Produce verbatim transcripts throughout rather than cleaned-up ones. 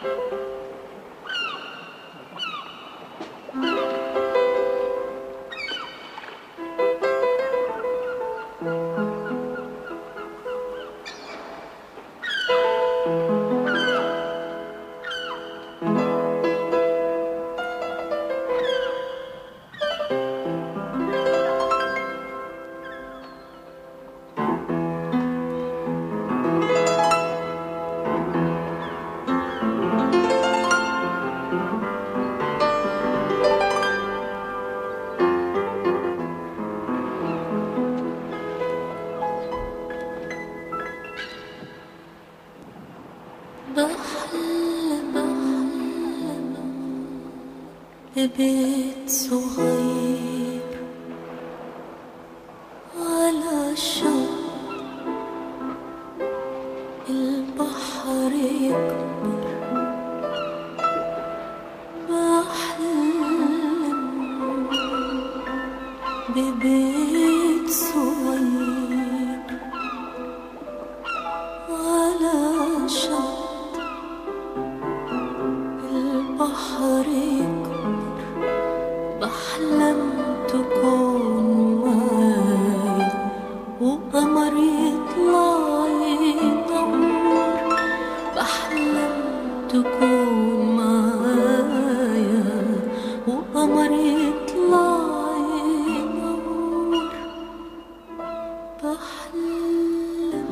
بحلم ببيت صغير على شط البحر يكبر. بحلم ببيت صغير على شط البحر يكبر. بحلم تكون معايا وقمر يطلع ينور. بحلم تكون معايا وقمر يطلع ينور. بحلم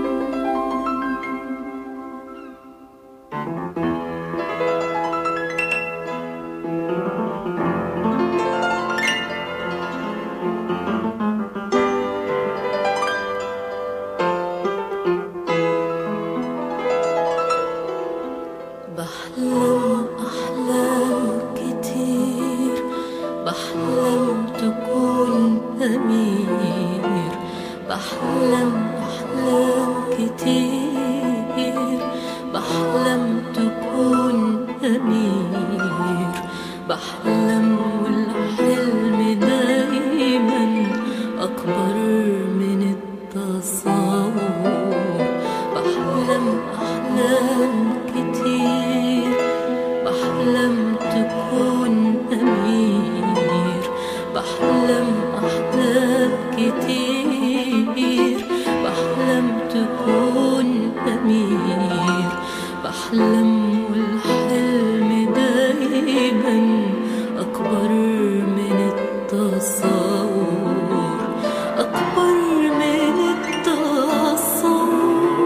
بحلم أحلام كتير. بحلم تكون أمير. بحلم أحلام كتير. بحلم تكون أمير. بحلم والحلم دايما أكبر من التصور. بحلم أحلام كتير. بحلم تكون أمير. بحلم أحلام كتير. بحلم تكون أمير. بحلم والحلم دايما أكبر من التصور. أكبر من التصور.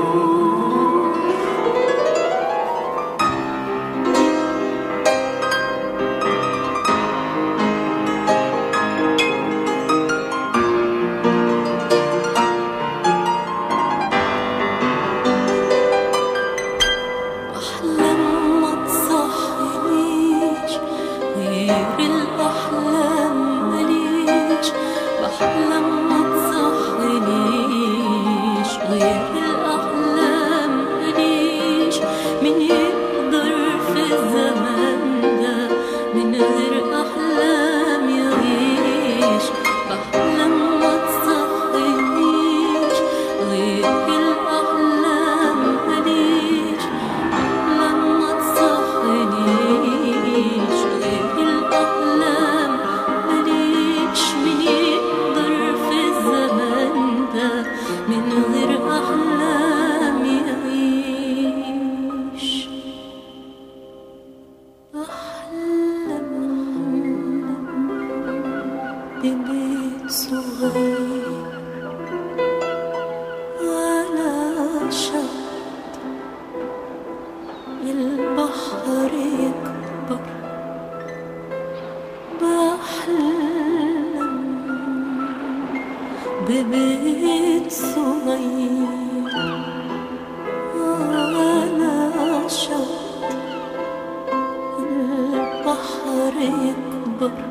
أحلام ما تصحينيش غير الأحلام مليش. بحلم ما تصحينيش غير الأحلام مليش. مين يقدر في الزمن ده من غير أحلام يعيش. بحلم ما تصحينيش غير الأحلام مليش. لما تصحينيش غير الأحلام مليش. مين يقدر في الزمن ده من غير أحلام يعيش. بحلم ببيت صغير على شط البحر يكبر. بحلم ببيت صغير على شط البحر يكبر.